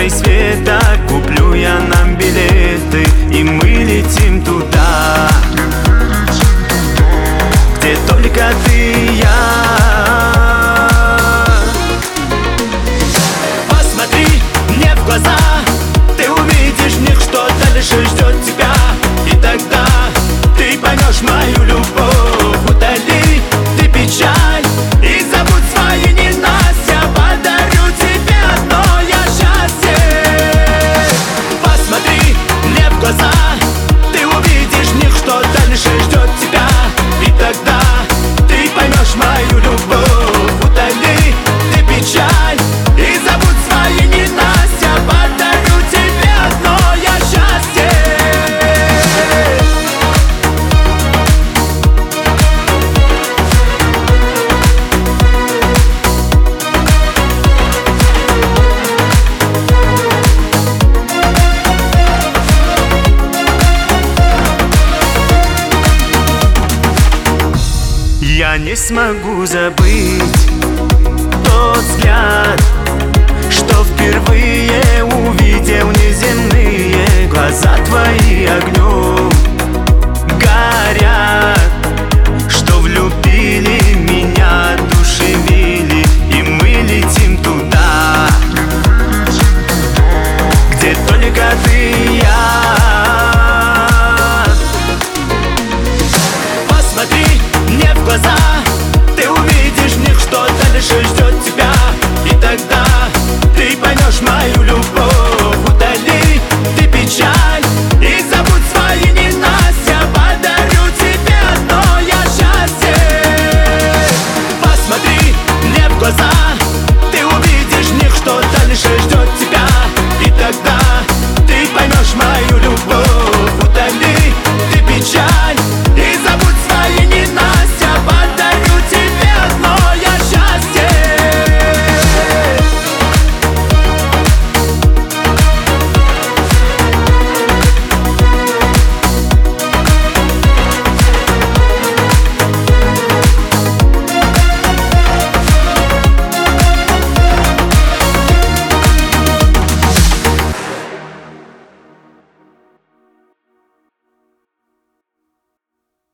край света, куплю я нам билеты, и мы летим туда, где только ты и я. Посмотри мне в глаза, ты увидишь в них, что дальше ждет тебя, и тогда ты поймешь мою любовь. Удали ты печаль и забудь свои ненастья, подарю тебе одно я счастье. Посмотри мне в глаза, ты увидишь в них, что дальше ждет тебя, и тогда ты поймешь мою любовь. Удали ты печаль и забудь свои ненастья, подарю тебе одно я счастье. Я не смогу забыть тот взгляд, что впервые увидел неземные глаза твои огнем.